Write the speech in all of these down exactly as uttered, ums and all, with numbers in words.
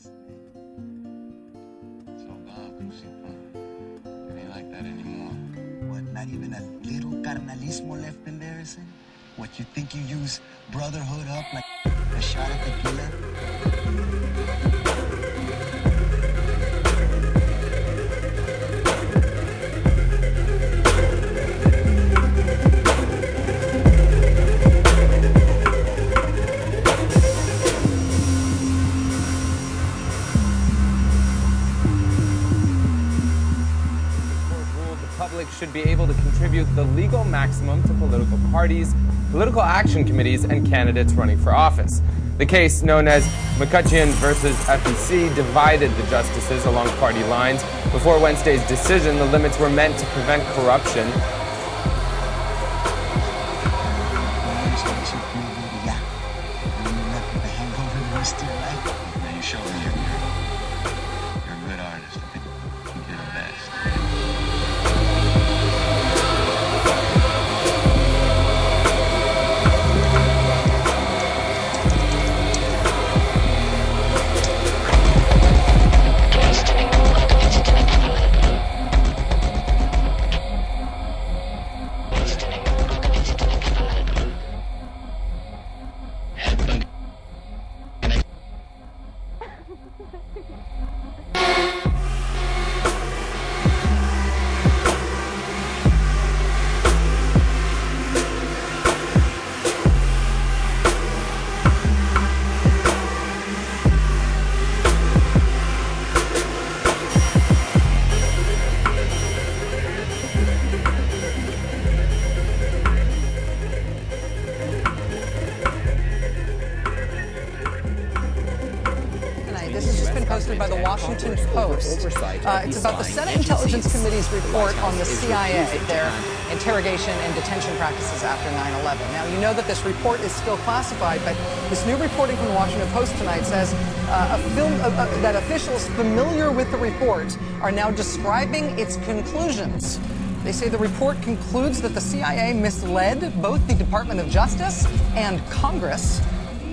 It's all gone, Crucito. It ain't like that anymore. What, not even a little carnalismo left in there, is it? What, you think you use brotherhood up like a shot of tequila? Should be able to contribute the legal maximum to political parties, political action committees, and candidates running for office. The case, known as McCutcheon versus F E C, divided the justices along party lines. Before Wednesday's decision, the limits were meant to prevent corruption. Now you show me you're, you're, you're a good artist. I think you did the best. Posted by the Washington Post. Uh, it's about the Senate Intelligence Committee's report on the C I A, their interrogation and detention practices after nine eleven. Now, you know that this report is still classified, but this new reporting from the Washington Post tonight says uh, a film, uh, uh, that officials familiar with the report are now describing its conclusions. They say the report concludes that the C I A misled both the Department of Justice and Congress.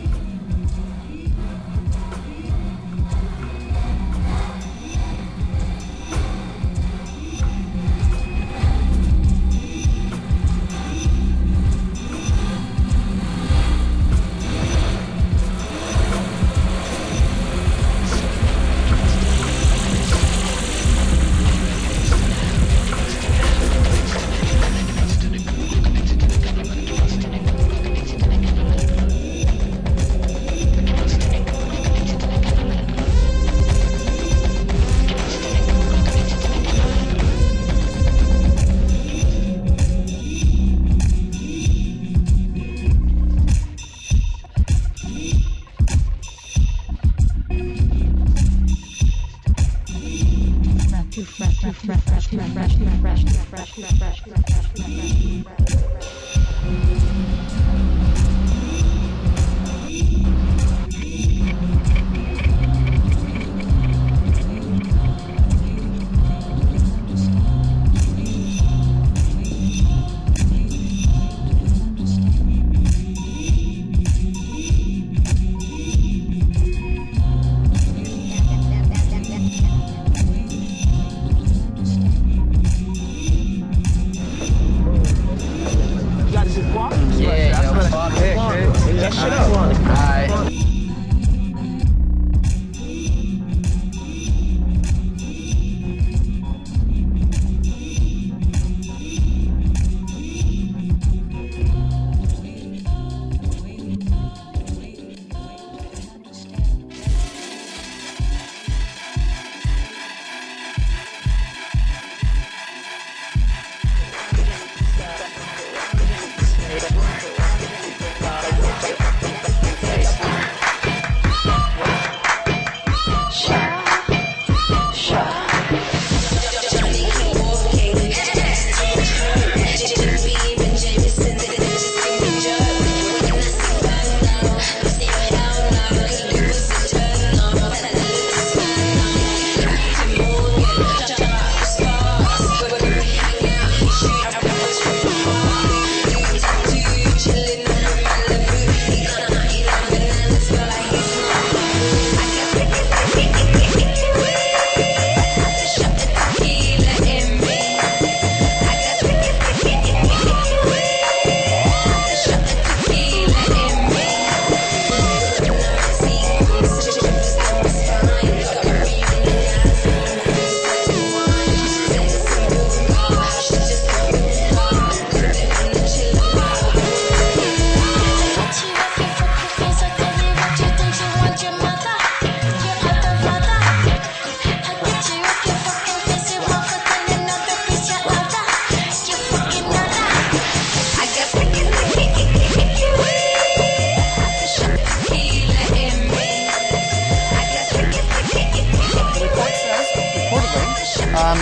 Fresh, fresh, fresh, fresh, fresh, fresh, fresh, fresh, fresh, fresh, fresh,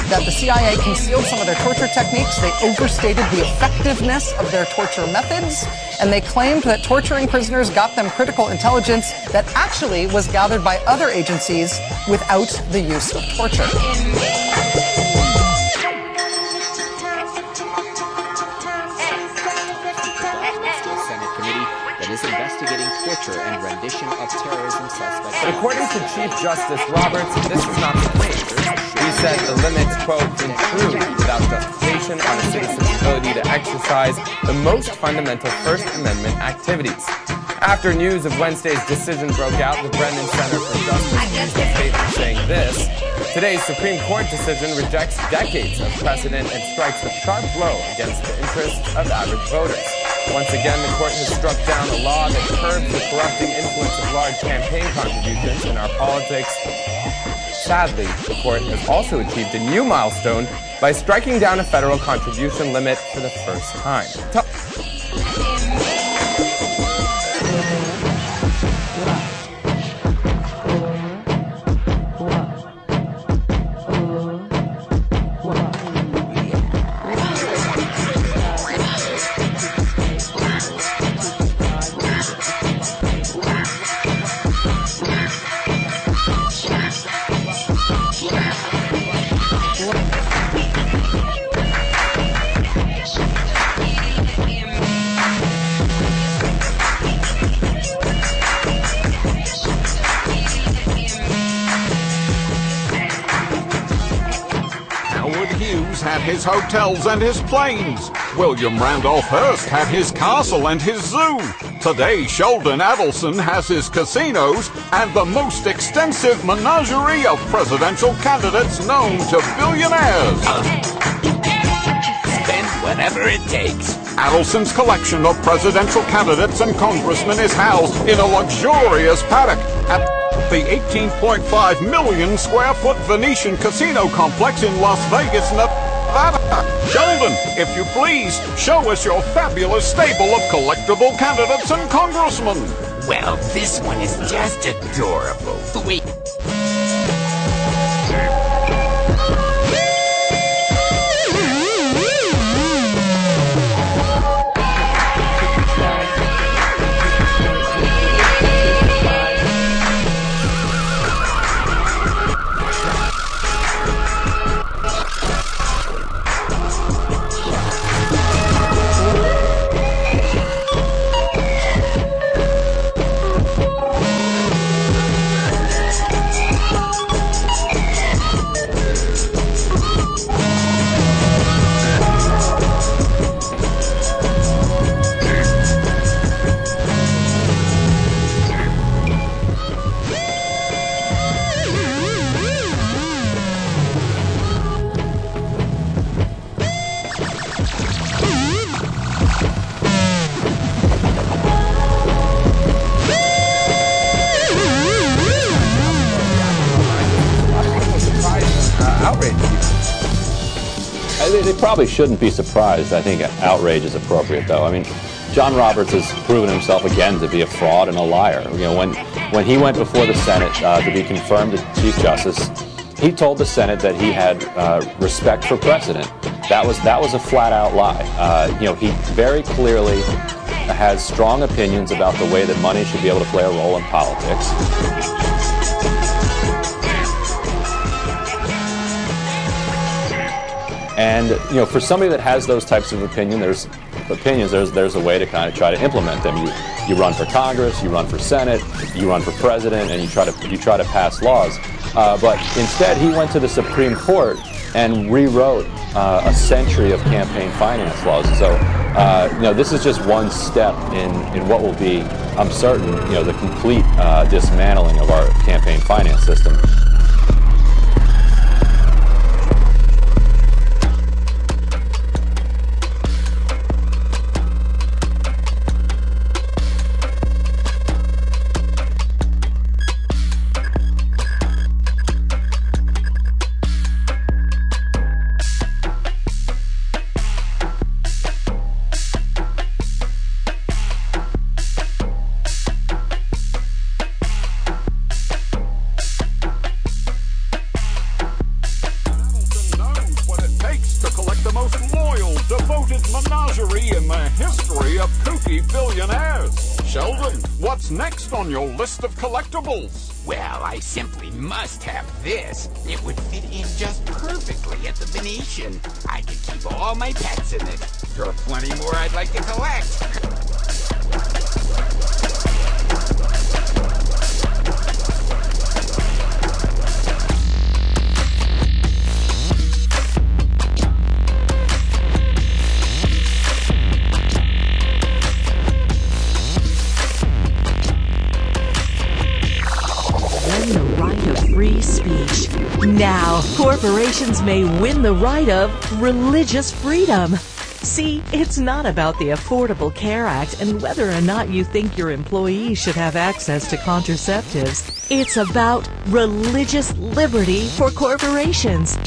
that the C I A concealed some of their torture techniques, they overstated the effectiveness of their torture methods, and they claimed that torturing prisoners got them critical intelligence that actually was gathered by other agencies without the use of torture. Investigating torture and rendition of terrorism suspects. But according to Chief Justice Roberts, this is not the case. He said the limits, quote, intrude without justification on a citizen's ability to exercise the most fundamental First Amendment activities. After news of Wednesday's decision broke out, the Brennan Center for Justice used a statement saying this: today's Supreme Court decision rejects decades of precedent and strikes a sharp blow against the interests of average voters. Once again, the court has struck down a law that curbs the corrupting influence of large campaign contributions in our politics. Sadly, the court has also achieved a new milestone by striking down a federal contribution limit for the first time. Tell- had his hotels and his planes. William Randolph Hearst had his castle and his zoo. Today, Sheldon Adelson has his casinos and the most extensive menagerie of presidential candidates known to billionaires. Spend whatever it takes. Adelson's collection of presidential candidates and congressmen is housed in a luxurious paddock at the eighteen point five million square foot Venetian casino complex in Las Vegas, Nevada. Sheldon, if you please, show us your fabulous stable of collectible candidates and congressmen. Well, this one is just adorable. The way... They probably shouldn't be surprised. I think outrage is appropriate, though. I mean, John Roberts has proven himself again to be a fraud and a liar. You know, when when he went before the Senate uh, to be confirmed as Chief Justice, he told the Senate that he had uh, respect for precedent. That was that was a flat-out lie. Uh, you know, he very clearly has strong opinions about the way that money should be able to play a role in politics. And you know, for somebody that has those types of opinion, there's opinions. There's there's a way to kind of try to implement them. You you run for Congress, you run for Senate, you run for president, and you try to you try to pass laws. Uh, but instead, he went to the Supreme Court and rewrote uh, a century of campaign finance laws. So uh, you know, this is just one step in in what will be, I'm certain, you know, the complete uh, dismantling of our campaign finance system. What's next on your list of collectibles? Well, I simply must have this. It would fit in just perfectly at the Venetian. I could keep all my pets in it. There are plenty more I'd like to collect. The right of free speech. Now, corporations may win the right of religious freedom. See, it's not about the Affordable Care Act and whether or not you think your employees should have access to contraceptives. It's about religious liberty for corporations.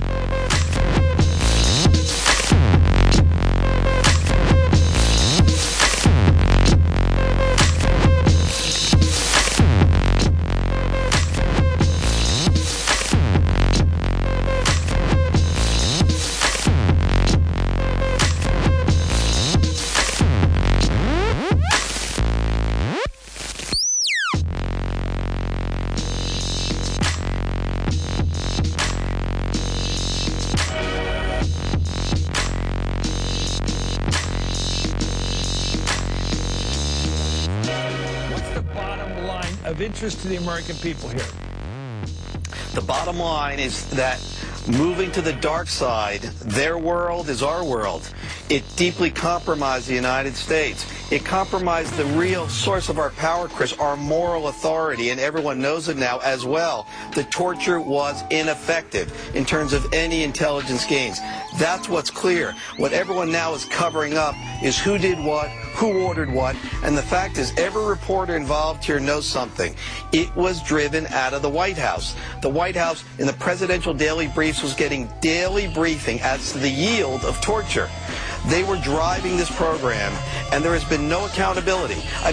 Of interest to the American people here? The bottom line is that moving to the dark side, their world is our world. It deeply compromised the United States. It compromised the real source of our power, Chris, our moral authority, and everyone knows it now as well. The torture was ineffective in terms of any intelligence gains. That's what's clear. What everyone now is covering up is who did what, who ordered what, and the fact is every reporter involved here knows something. It was driven out of the White House. The White House, in the presidential daily briefs, was getting daily briefing as to the yield of torture. They were driving this program, and there has been no accountability. I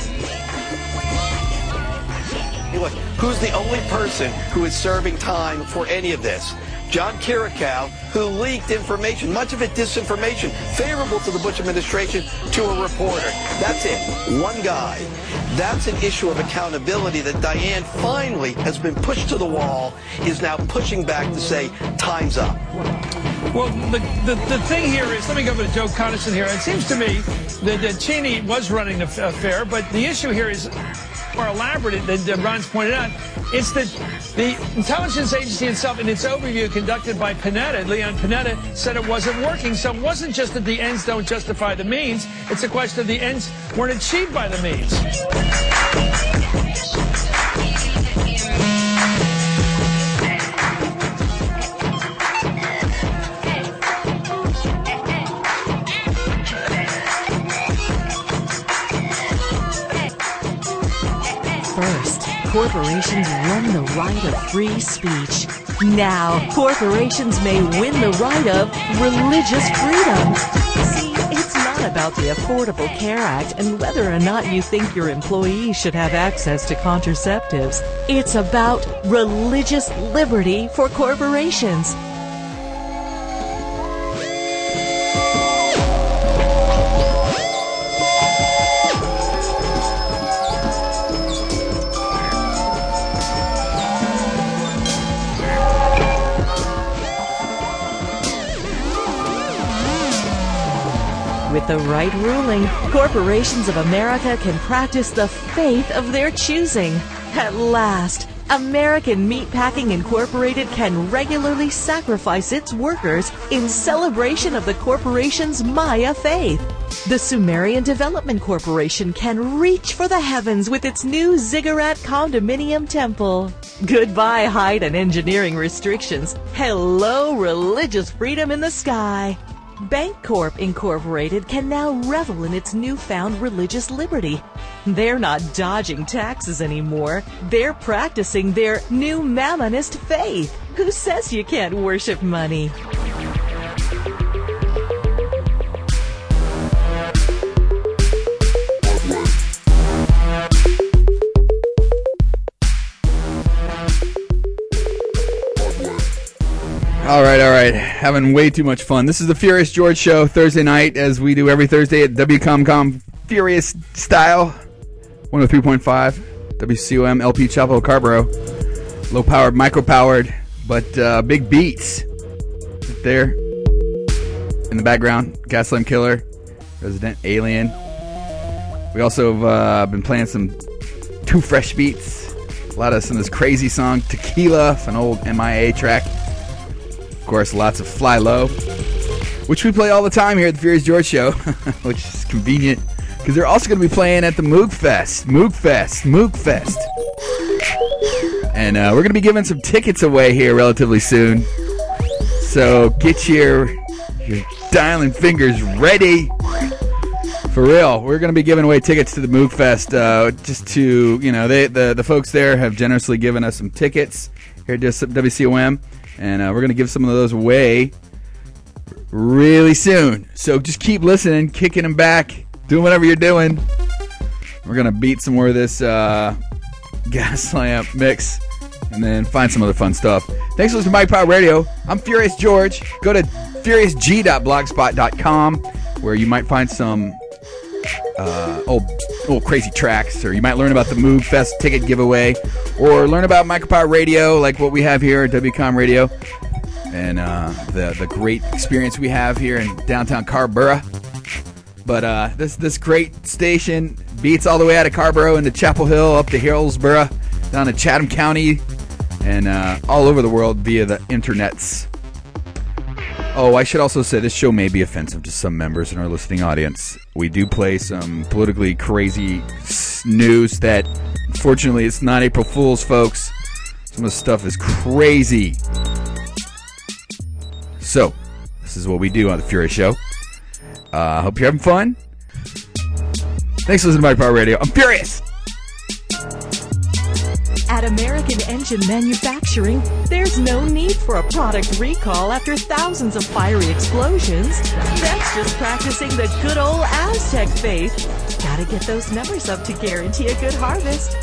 mean, look, who's the only person who is serving time for any of this? John Kiriakou, who leaked information, much of it disinformation, favorable to the Bush administration, to a reporter. That's it. One guy. That's an issue of accountability that Diane finally has been pushed to the wall, is now pushing back to say, time's up. Well, the, the, the thing here is, let me go over to Joe Conason here. It seems to me that, that Cheney was running the affair, but the issue here is more elaborate than, than Ron's pointed out. It's that the intelligence agency itself, in its overview conducted by Panetta, Leon Panetta, said it wasn't working. So it wasn't just that the ends don't justify the means. It's a question of the ends weren't achieved by the means. First, corporations won the right of free speech. Now, corporations may win the right of religious freedom. See, it's not about the Affordable Care Act and whether or not you think your employees should have access to contraceptives. It's about religious liberty for corporations. With the right ruling, corporations of America can practice the faith of their choosing. At last, American Meatpacking Incorporated can regularly sacrifice its workers in celebration of the corporation's Maya faith. The Sumerian Development Corporation can reach for the heavens with its new Ziggurat condominium temple. Goodbye height and engineering restrictions. Hello, religious freedom in the sky. Bancorp Incorporated can now revel in its newfound religious liberty. They're not dodging taxes anymore. They're practicing their new Mammonist faith. Who says you can't worship money? All right, all right. Having way too much fun. This is the Furious George Show, Thursday night, as we do every Thursday at W COMCOM Furious Style. one oh three point five W C O M L P Chapel Carborough. Low-powered, micro-powered, but uh, big beats. Right there in the background. Gaslamp Killer, Resident Alien. We also have uh, been playing some Too Fresh beats. A lot of some of this crazy song, Tequila, an old M I A track. Of course, lots of Fly Low, which we play all the time here at the Furious George Show, which is convenient because they're also going to be playing at the Moog Fest. Moog Fest. Moog Fest. And uh, we're going to be giving some tickets away here relatively soon. So get your, your dialing fingers ready. For real. We're going to be giving away tickets to the Moog Fest. Uh, just to, you know, they, the, the folks there have generously given us some tickets here at W C O M. And uh, we're going to give some of those away really soon. So just keep listening, kicking them back, doing whatever you're doing. We're going to beat some more of this uh, Gaslamp mix and then find some other fun stuff. Thanks for listening to Mike Power Radio. I'm Furious George. Go to furious g dot blogspot dot com where you might find some uh, old, old crazy tracks, or you might learn about the Moog Fest ticket giveaway, or learn about Micropower Radio like what we have here at W COM Radio, and uh, the, the great experience we have here in downtown Carborough. But uh, this this great station beats all the way out of Carborough into Chapel Hill, up to Hillsborough, down to Chatham County, and uh, all over the world via the internets. Oh, I should also say this show may be offensive to some members in our listening audience. We do play some politically crazy news that, unfortunately, it's not April Fool's, folks. Some of the stuff is crazy. So, this is what we do on the Furious Show. I uh, hope you're having fun. Thanks for listening to Mike Power Radio. I'm Furious! At American Engine Manufacturing, there's no need for a product recall after thousands of fiery explosions. That's just practicing the good old Aztec faith. Gotta get those numbers up to guarantee a good harvest.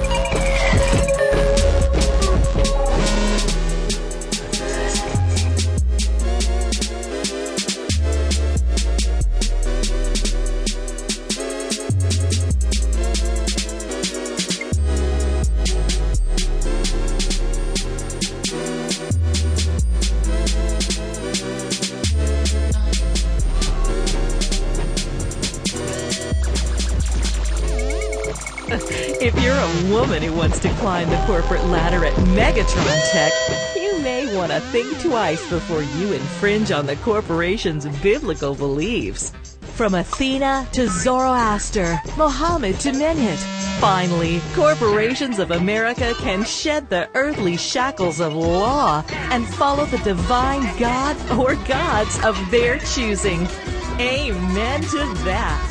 If you're a woman who wants to climb the corporate ladder at Megatron Tech, you may want to think twice before you infringe on the corporation's biblical beliefs. From Athena to Zoroaster, Mohammed to Mehmet, finally, corporations of America can shed the earthly shackles of law and follow the divine God or gods of their choosing. Amen to that.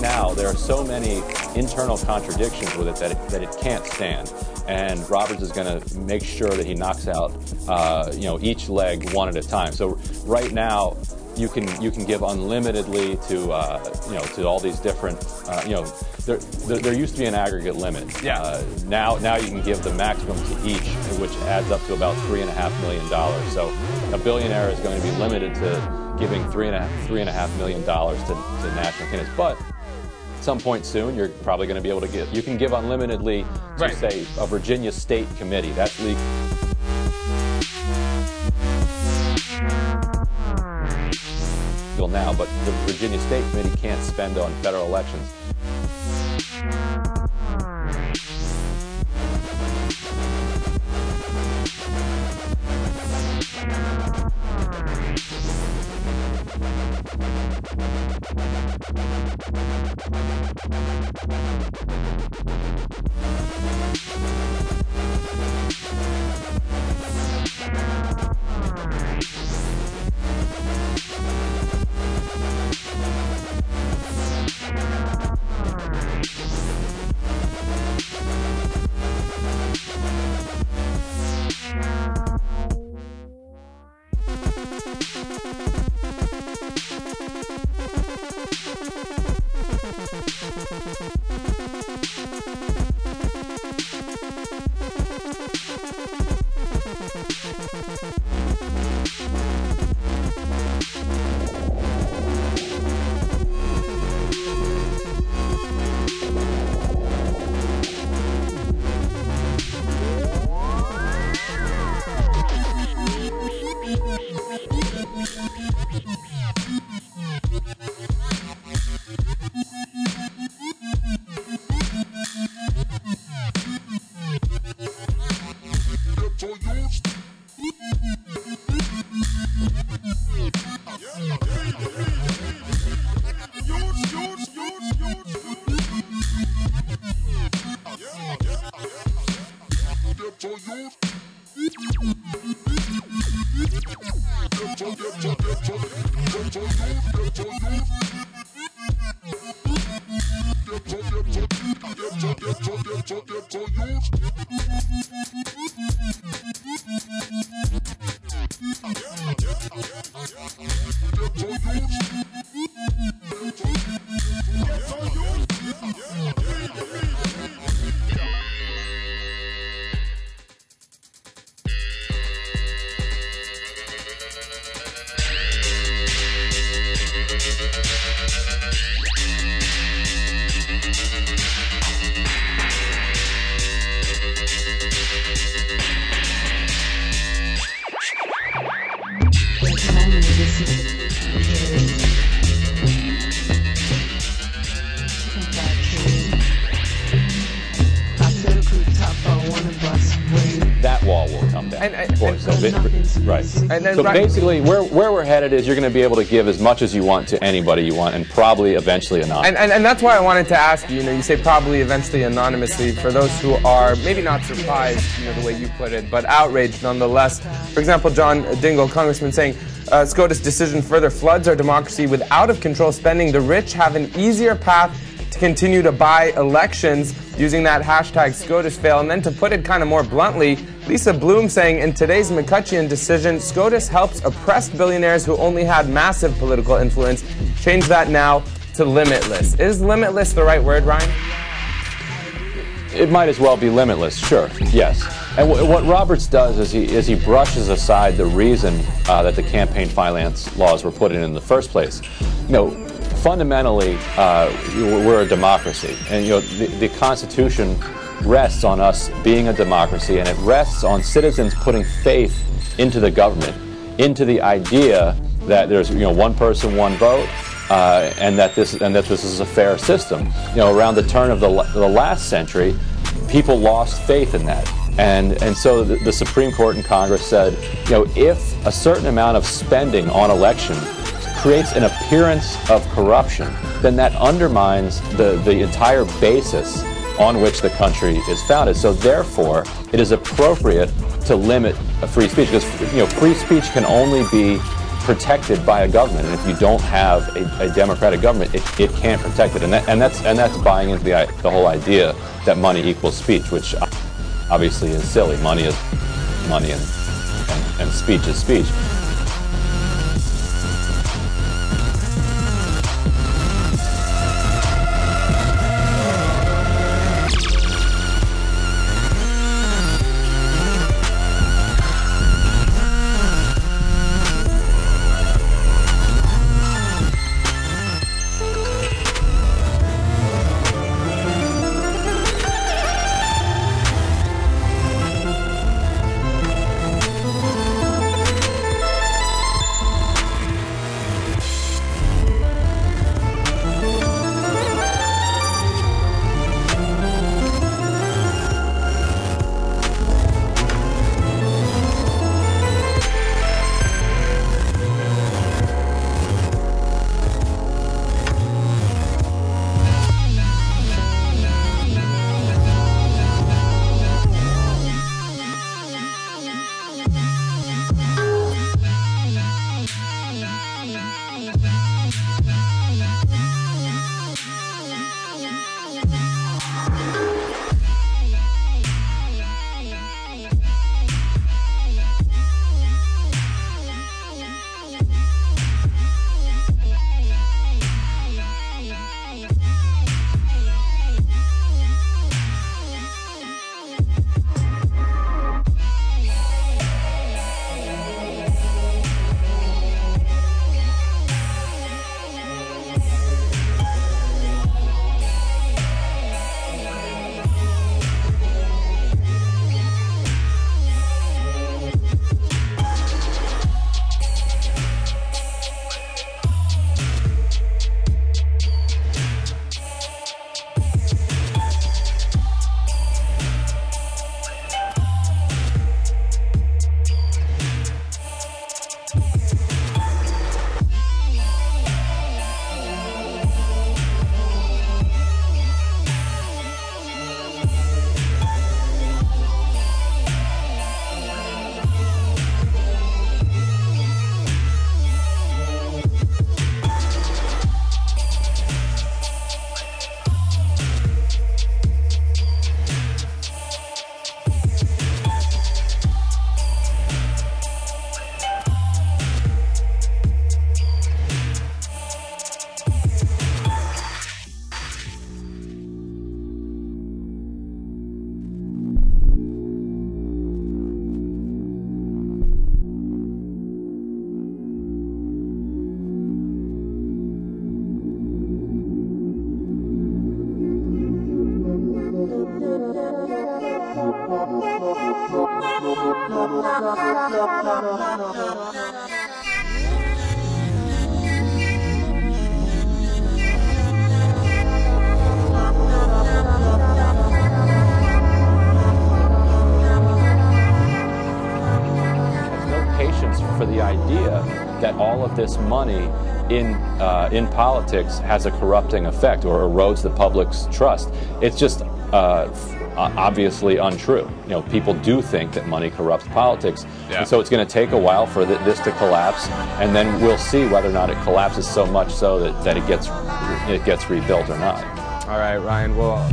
now, there are so many internal contradictions with it that it, that it can't stand. And Roberts is going to make sure that he knocks out, uh, you know, each leg one at a time. So right now, you can you can give unlimitedly to uh, you know to all these different uh, you know there, there there used to be an aggregate limit. Yeah. Uh, now now you can give the maximum to each, which adds up to about three and a half million dollars. So a billionaire is going to be limited to giving three and a three and a half million dollars to, to national candidates, but at some point soon, you're probably going to be able to give. You can give unlimitedly to, right. say, a Virginia State Committee. That's legal. Now, but the Virginia State Committee can't spend on federal elections. And, and, and, so, right. And then so right, basically, where where we're headed is you're going to be able to give as much as you want to anybody you want, and probably eventually anonymously. And, and and that's why I wanted to ask you. You know, you say probably eventually anonymously. For those who are maybe not surprised, you know, the way you put it, but outraged nonetheless. For example, John Dingell, Congressman, saying uh, SCOTUS decision further floods our democracy with out-of-control spending. The rich have an easier path to continue to buy elections using that hashtag SCOTUS fail. And then to put it kind of more bluntly, Lisa Bloom saying in today's McCutcheon decision, SCOTUS helps oppressed billionaires who only had massive political influence. Change that now to limitless. Is limitless the right word, Ryan? It might as well be limitless, sure, yes. And w what Roberts does is he, is he brushes aside the reason uh, that the campaign finance laws were put in in the first place. You know, fundamentally, uh, we're a democracy, and you know the, the Constitution rests on us being a democracy, and it rests on citizens putting faith into the government, into the idea that there's you know one person, one vote, uh, and that this and that this is a fair system. You know, around the turn of the the last century, people lost faith in that, and and so the, the Supreme Court and Congress said, you know, if a certain amount of spending on election creates an appearance of corruption, then that undermines the, the entire basis on which the country is founded. So therefore, it is appropriate to limit free speech, because you know free speech can only be protected by a government, and if you don't have a, a democratic government, it, it can't protect it, and that, and that's and that's buying into the the whole idea that money equals speech, which obviously is silly. Money is money, and and, and speech is speech. For the idea that all of this money in uh, in politics has a corrupting effect or erodes the public's trust. It's just uh, obviously untrue. You know, people do think that money corrupts politics, yeah. And so it's going to take a while for th this to collapse, and then we'll see whether or not it collapses so much so that, that it gets it gets rebuilt or not. All right, Ryan. Well.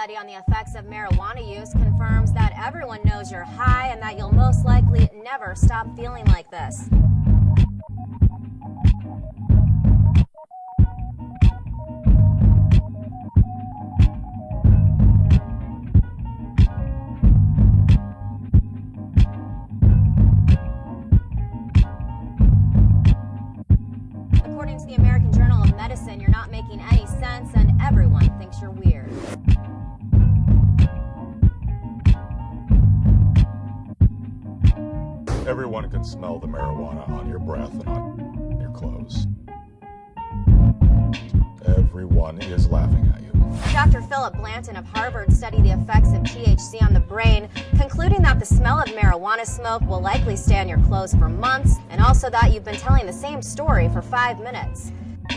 study on the effects of marijuana use confirms that everyone knows you're high and that you'll most likely never stop feeling like this. According to the American Journal of Medicine, you're not making any sense and everyone thinks you're weird. Everyone can smell the marijuana on your breath and on your clothes. Everyone is laughing at you. Doctor Philip Blanton of Harvard studied the effects of T H C on the brain, concluding that the smell of marijuana smoke will likely stay on your clothes for months, and also that you've been telling the same story for five minutes.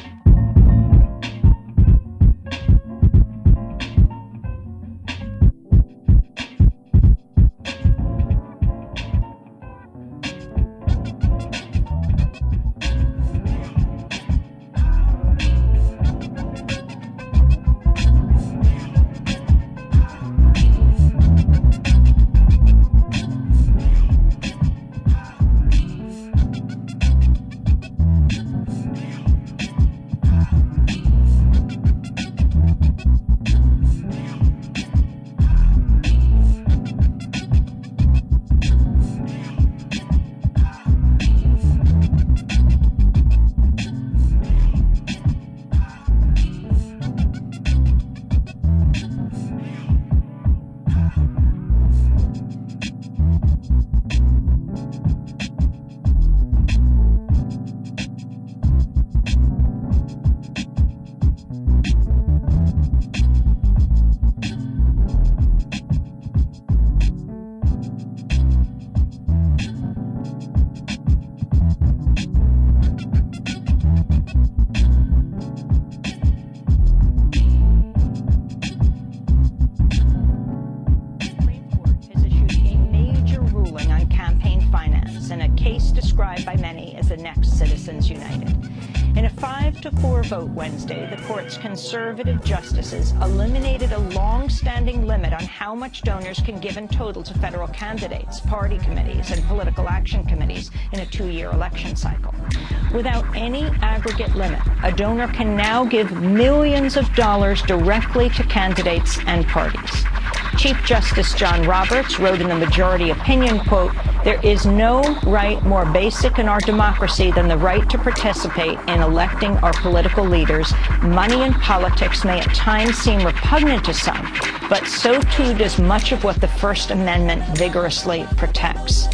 Vote Wednesday, the court's conservative justices eliminated a long-standing limit on how much donors can give in total to federal candidates, party committees, and political action committees in a two-year election cycle. Without any aggregate limit, a donor can now give millions of dollars directly to candidates and parties. Chief Justice John Roberts wrote in the majority opinion, quote, "There is no right more basic in our democracy than the right to participate in electing our political leaders. Money in politics may at times seem repugnant to some, but so too does much of what the First Amendment vigorously protects."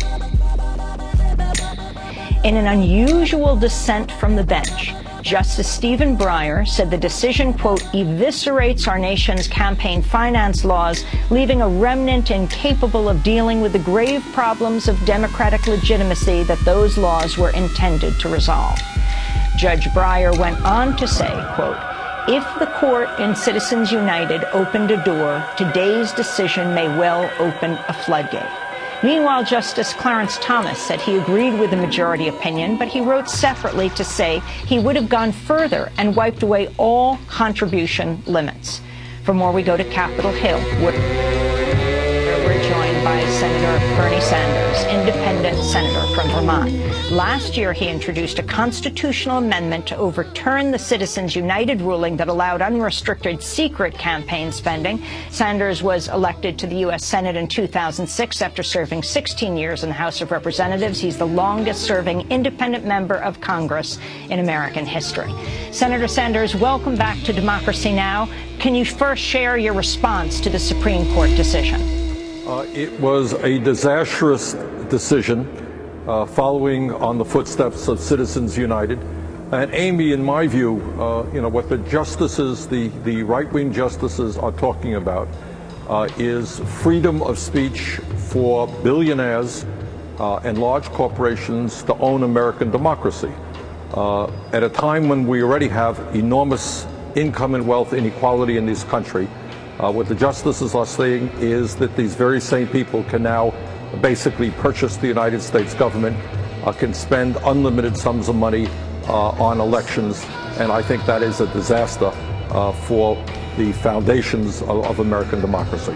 In an unusual dissent from the bench, Justice Stephen Breyer said the decision, quote, "eviscerates our nation's campaign finance laws, leaving a remnant incapable of dealing with the grave problems of democratic legitimacy that those laws were intended to resolve." Judge Breyer went on to say, quote, "If the court in Citizens United opened a door, today's decision may well open a floodgate." Meanwhile, Justice Clarence Thomas said he agreed with the majority opinion, but he wrote separately to say he would have gone further and wiped away all contribution limits. For more, we go to Capitol Hill, where we're joined by Senator Bernie Sanders, independent senator from Vermont. Last year, he introduced a constitutional amendment to overturn the Citizens United ruling that allowed unrestricted secret campaign spending. Sanders was elected to the U S Senate in two thousand six after serving sixteen years in the House of Representatives. He's the longest-serving independent member of Congress in American history. Senator Sanders, welcome back to Democracy Now! Can you first share your response to the Supreme Court decision? Uh, it was a disastrous decision uh, following on the footsteps of Citizens United. And Amy, in my view, uh, you know, what the justices, the, the right-wing justices are talking about uh, is freedom of speech for billionaires uh, and large corporations to own American democracy. Uh, at a time when we already have enormous income and wealth inequality in this country, Uh, what the justices are saying is that these very same people can now basically purchase the United States government, uh, can spend unlimited sums of money uh, on elections, and I think that is a disaster uh, for the foundations of, of American democracy.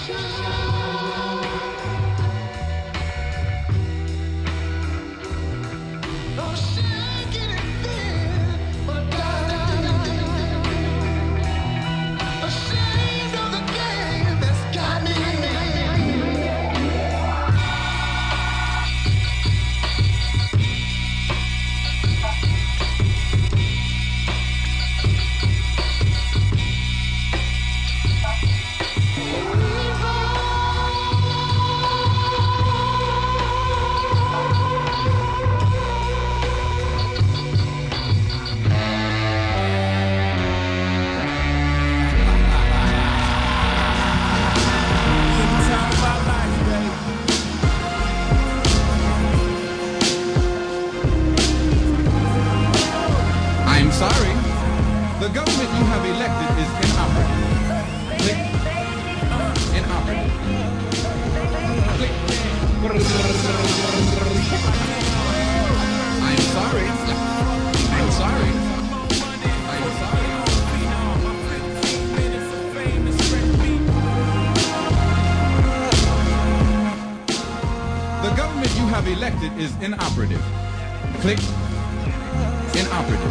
Elected is inoperative. Click. Inoperative.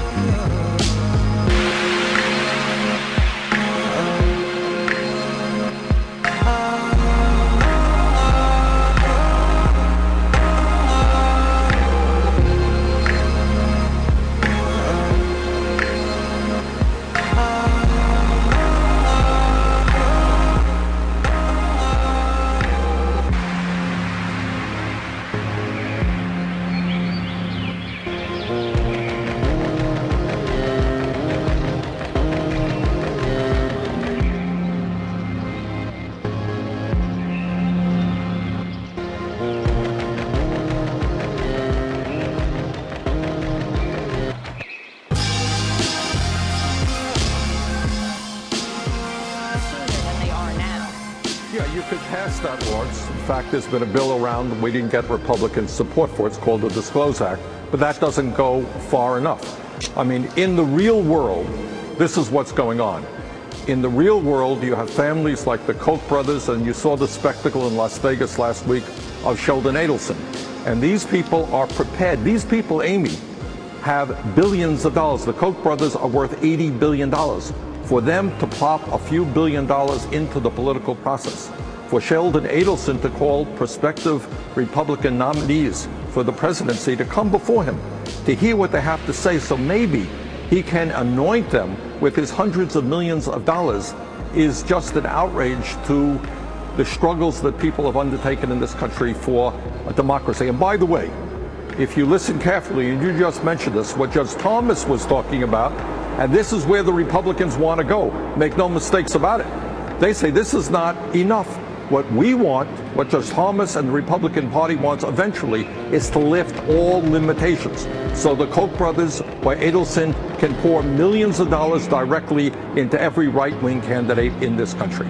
In fact, there's been a bill around that we didn't get Republican support for. It's called the Disclose Act, but that doesn't go far enough. I mean, in the real world, this is what's going on. In the real world, you have families like the Koch brothers, and you saw the spectacle in Las Vegas last week of Sheldon Adelson. And these people are prepared. These people, Amy, have billions of dollars. The Koch brothers are worth eighty billion dollars. For them to plop a few billion dollars into the political process, for Sheldon Adelson to call prospective Republican nominees for the presidency to come before him, to hear what they have to say, so maybe he can anoint them with his hundreds of millions of dollars, is just an outrage to the struggles that people have undertaken in this country for a democracy. And by the way, if you listen carefully, and you just mentioned this, what Judge Thomas was talking about, and this is where the Republicans want to go, make no mistakes about it. They say this is not enough. What we want, what Judge Thomas and the Republican Party wants eventually, is to lift all limitations. So the Koch brothers or Adelson can pour millions of dollars directly into every right-wing candidate in this country.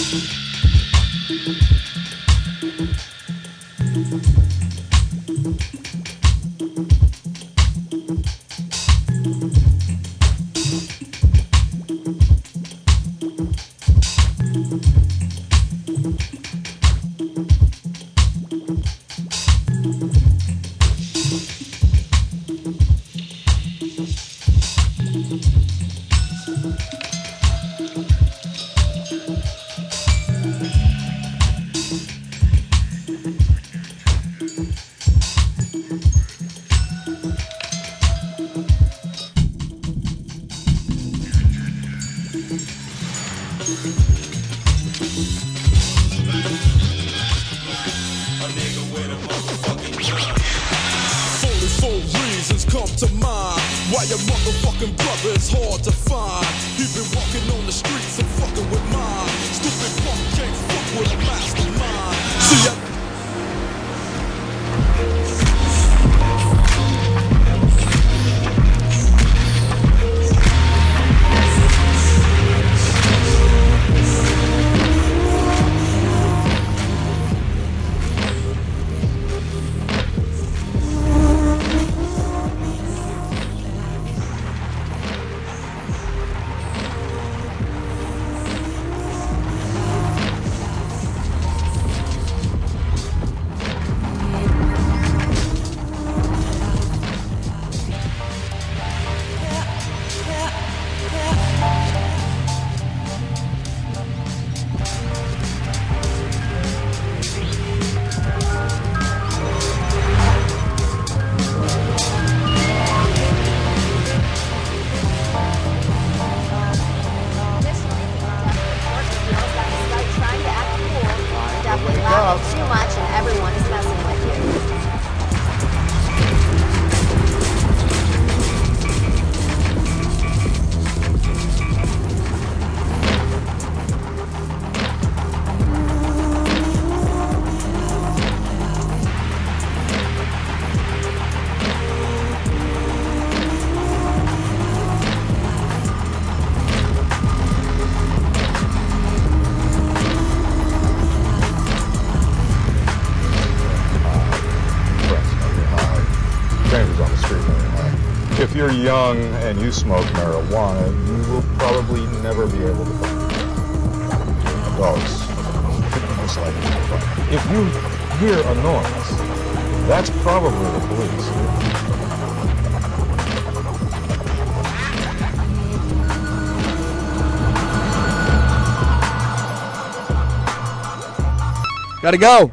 If you're young and you smoke marijuana, you will probably never be able to find adults. Most likely to find. If you hear a noise, that's probably the police. Gotta go.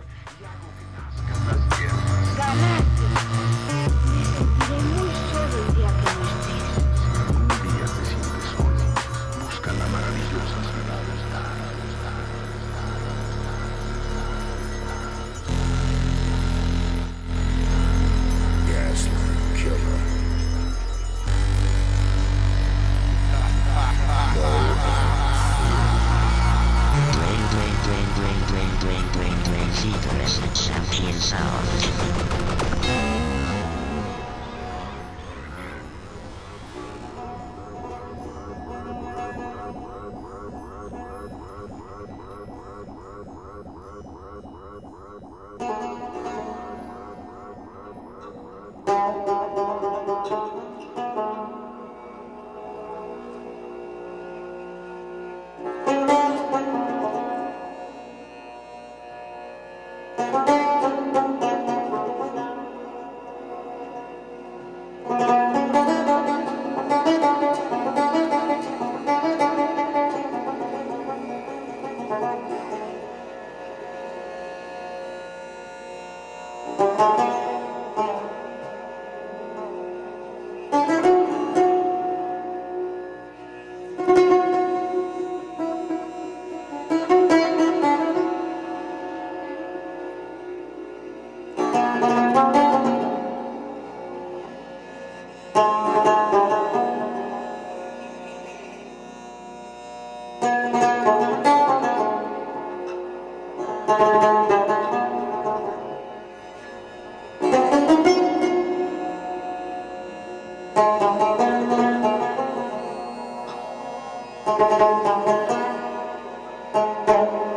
Thank you.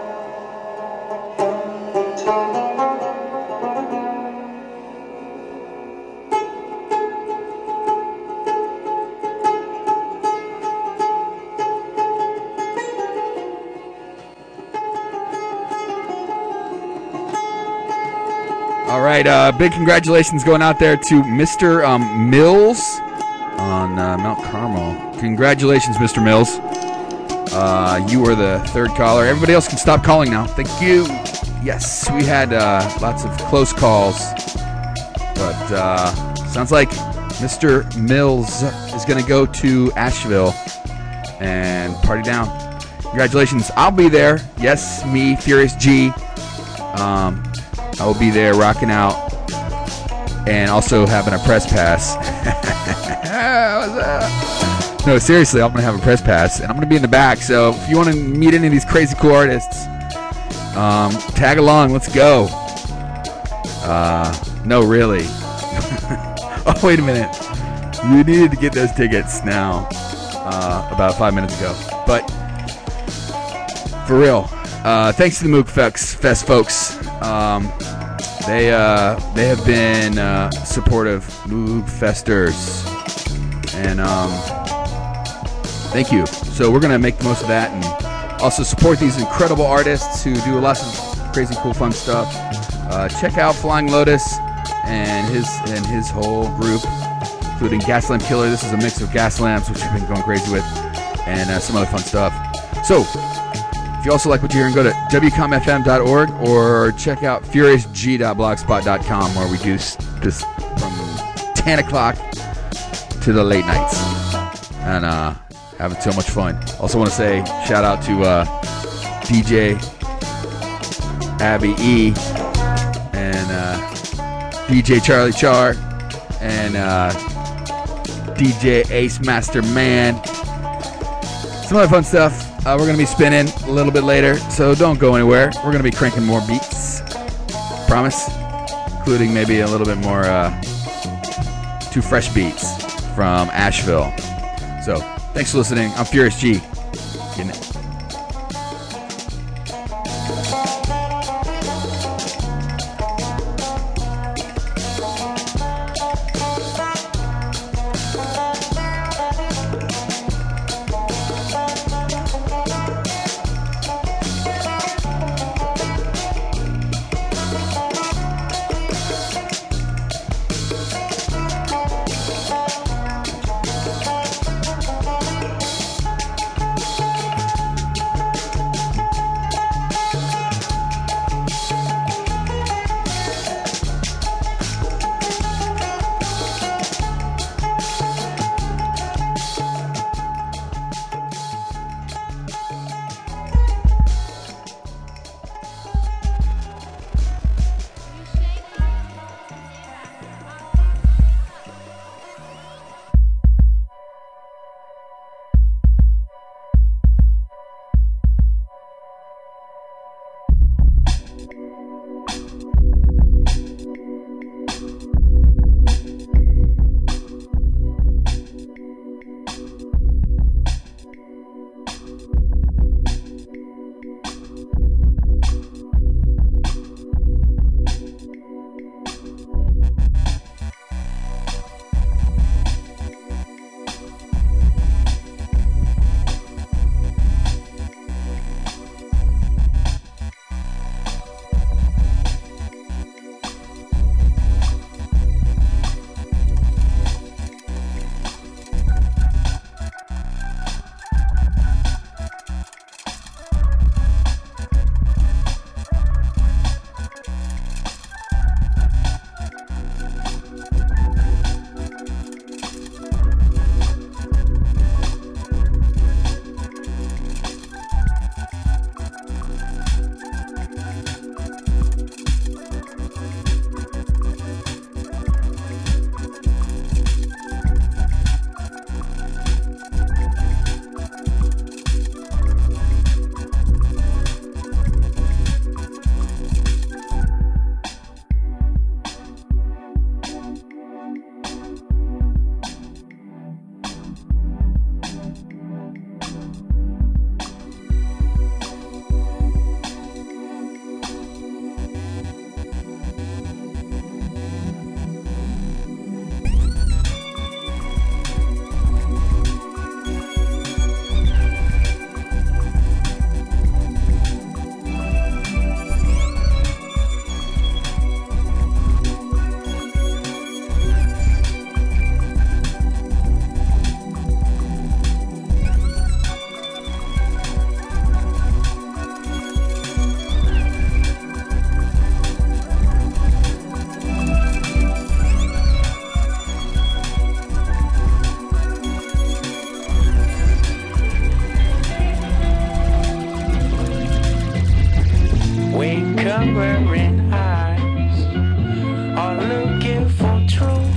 All right, uh, big congratulations going out there to Mister Um, Mills on uh, Mount Carmel. Congratulations, Mister Mills. Uh, you were the third caller. Everybody else can stop calling now. Thank you. Yes, we had uh, lots of close calls, but uh, sounds like Mister Mills is going to go to Asheville and party down. Congratulations. I'll be there. Yes, me, Furious G. Um, I will be there rocking out and also having a press pass. What's up? No, seriously, I'm going to have a press pass and I'm going to be in the back. So if you want to meet any of these crazy cool artists, um, tag along. Let's go. Uh, no, really. Oh, wait a minute. You needed to get those tickets now, uh, about five minutes ago. But for real, uh, thanks to the Moog Fest, Fest folks. Um, they uh, they have been uh, supportive Moog Festers, and um, thank you. So we're gonna make the most of that, and also support these incredible artists who do lots of crazy, cool, fun stuff. Uh, check out Flying Lotus and his and his whole group, including Gaslamp Killer. This is a mix of gas lamps, which we've been going crazy with, and uh, some other fun stuff. So if you also like what you hear, go to w com f m dot org or check out furious g dot blogspot dot com, where we do this from ten o'clock to the late nights and uh, having so much fun. Also want to say shout out to uh, D J Abby E and uh, D J Charlie Char and uh, D J Ace Master Man. Some other fun stuff. Uh, we're going to be spinning a little bit later, so don't go anywhere. We're going to be cranking more beats. Promise. Including maybe a little bit more, uh, two fresh beats from Asheville. So, thanks for listening. I'm Furious G. Good night. slumbering eyes are looking for truth.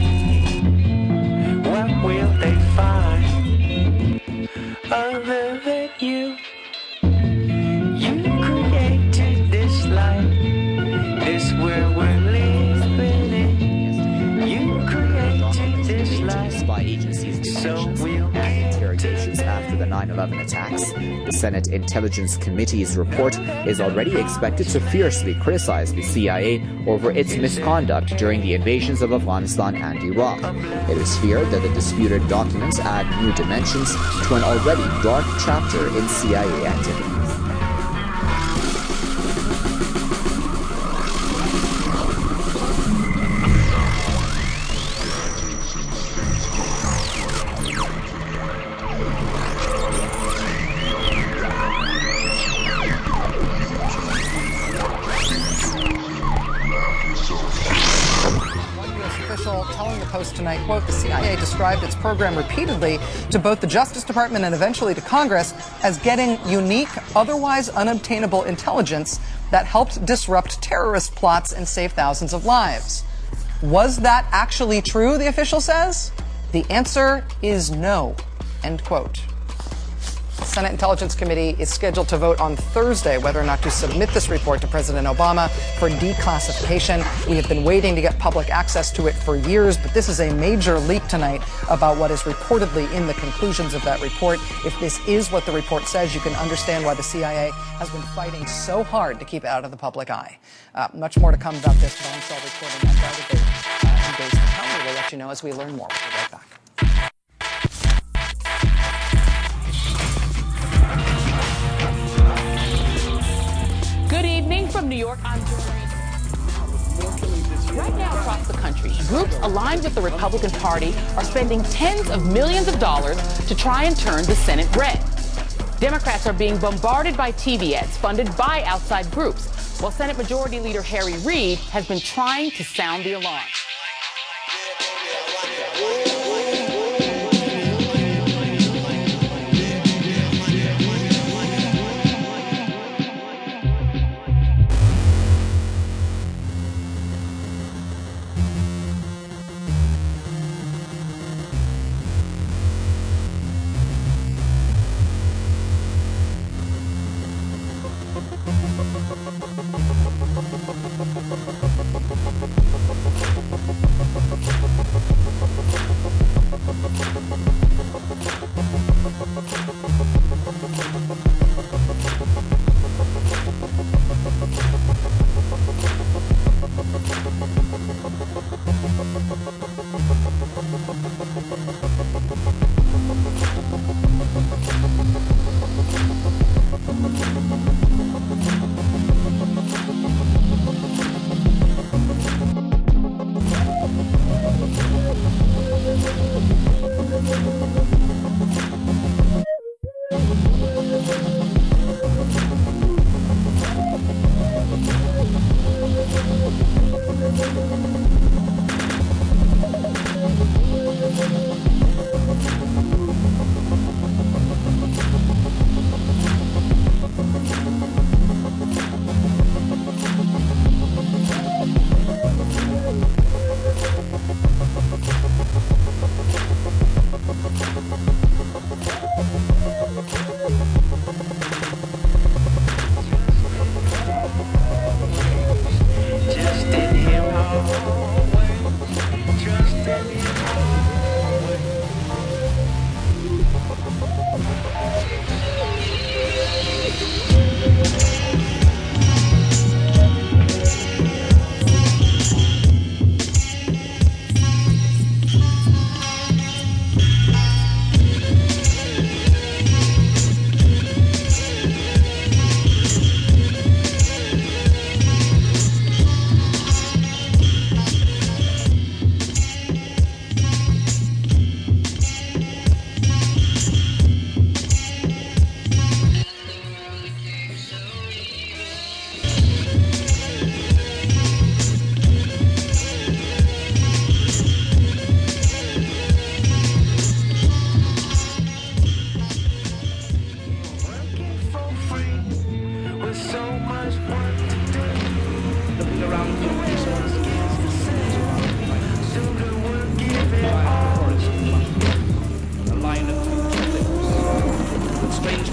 What will they find other than you? You created this life, this world we're living in. You created this life, by agencies' so we'll and interrogations after the nine eleven attacks. The Senate Intelligence Committee's report is already expected to fiercely criticize the C I A over its misconduct during the invasions of Afghanistan and Iraq. It is feared that the disputed documents add new dimensions to an already dark chapter in C I A activities. Telling the Post tonight, quote, the C I A described its program repeatedly to both the Justice Department and eventually to Congress as getting unique, otherwise unobtainable intelligence that helped disrupt terrorist plots and save thousands of lives. Was that actually true, the official says? The answer is no, end quote. The Senate Intelligence Committee is scheduled to vote on Thursday whether or not to submit this report to President Obama for declassification. We have been waiting to get public access to it for years, but this is a major leak tonight about what is reportedly in the conclusions of that report. If this is what the report says, you can understand why the C I A has been fighting so hard to keep it out of the public eye. Uh, much more to come about this. But I'm still reporting undoubtedly uh, in days to come. We will let you know as we learn more. We'll be right back. Good evening from New York. I'm Joy. Right now across the country, groups aligned with the Republican Party are spending tens of millions of dollars to try and turn the Senate red. Democrats are being bombarded by T V ads funded by outside groups, while Senate Majority Leader Harry Reid has been trying to sound the alarm.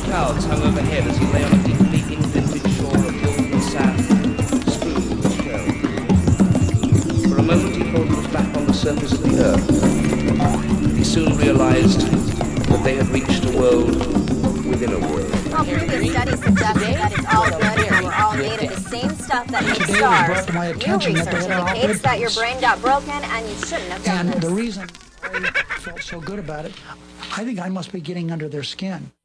clouds hung overhead as he lay on a deeply indented shore of golden sand, strewn with shells. For a moment he thought he was back on the surface of the earth. He soon realized that they had reached a world within a world. Well, previous studies suggested that it's all good and we're all made of the same stuff that makes stars. New research indicates that your brain got broken and you shouldn't have done And this. the reason I felt so good about it, I think I must be getting under their skin.